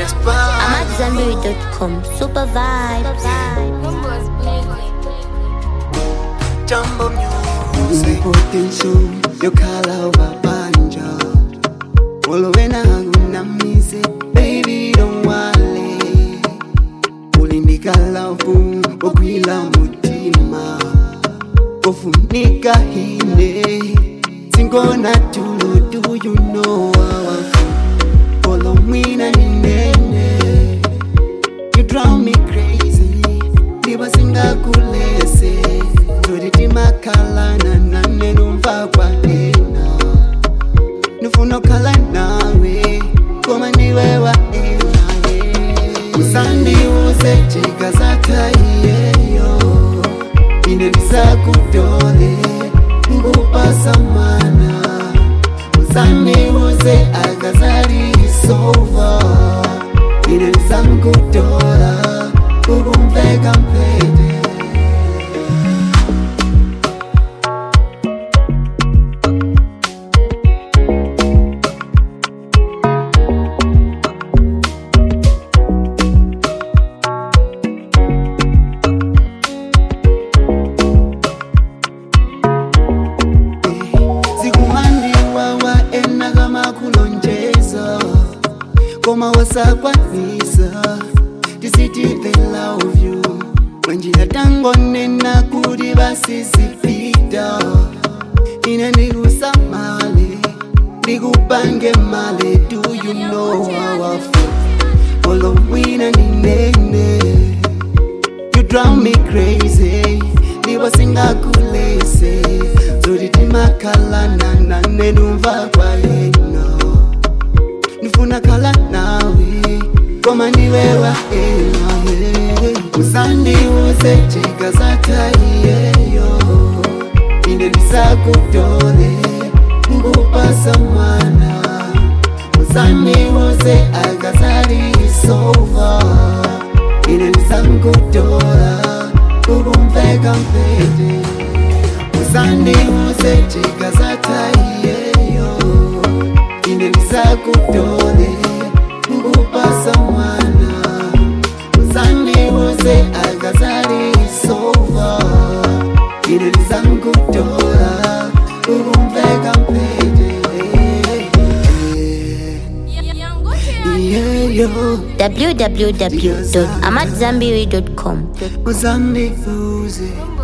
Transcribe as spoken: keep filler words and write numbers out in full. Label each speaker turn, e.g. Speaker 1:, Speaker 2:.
Speaker 1: I'm at Zambiri dot com. Super vibes.
Speaker 2: Jumbo music potential yo kala ubabanja Olowena haguna mise baby don't wale Ulindika lavu okwila mutima Ofunika hine Singona tulo do you know our food Olowina ninene You drive me crazy Liba singa kulese Turiti makala na nane numva kwa hena Nufuno kala nawe Koma niwe wa hena Usandi uze chika zata iyeyo Inelisa kutole Ngupasa mana Usandi uze agazari isova Inelisa kutola Kukumveka mpete Koma wasakwanisa Tisiti they love you Wanjia tango nena kudi basi zipita Ina nigusa male Nigupange male Do you know how I feel Olo wina ni nene You drive me crazy Liba singa kulese Zoditi makala na nane numva kwa hena Nifuna kala nawe Koma niwe wa ewe Usandi uze chika zata iyeyo Inelisa kutole Ngupasa mwana Usandi uze agazari isova Inelisa kutola Kukumveka mpete Usandi uze chika zata iyeyo Inelisa kutole Ngupasa mwana Uzani uze agazari isova Inelisa kutola Kukumveka mpete
Speaker 1: w w w dot amat zambiri dot com
Speaker 2: Uzani uze